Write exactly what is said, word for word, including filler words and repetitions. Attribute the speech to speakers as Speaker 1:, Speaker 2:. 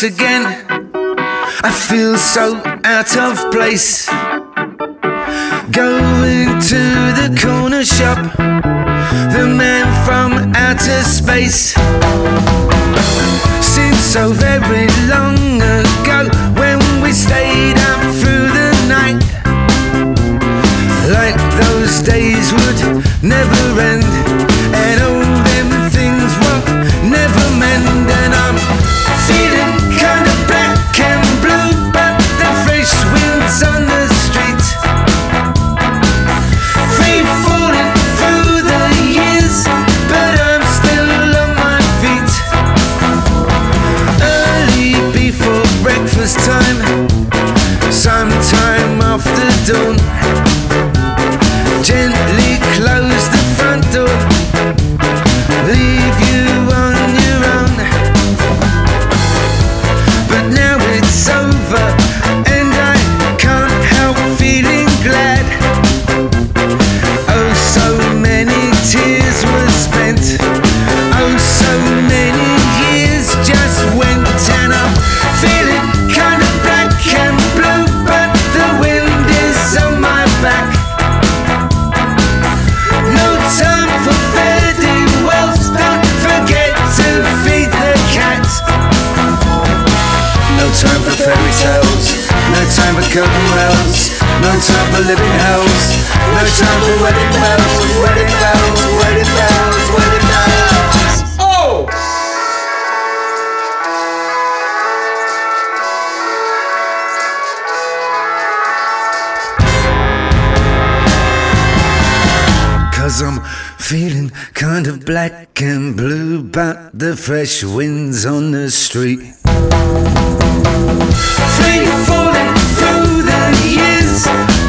Speaker 1: once again. I feel so out of place. Going to the corner shop, the man from outer space. Seems so very long ago when we stayed up through the night. Like those days would never end, and all them things won't never mend. And I'm feeling kind of black and blue, but the fresh winds on the street. Free falling through the years, but I'm still on my feet. Early before breakfast time, sometime after dawn, gently close the front door, leave you on your own. But now it's over, and I can't help feeling glad. Oh, so many tears were spent, oh, so many years just went, and I'm feeling kind of black and blue, but the wind is on my back. No time for fare-thee-wells, don't forget to feed the cat. No time for fairy tales, no time for curtain wells, no time for living hells, no time for wedding bells, wedding bells, wedding bells, wedding bells. Oh! Cause I'm feeling kind of black and blue, but the fresh winds on the street. Free falling through the years,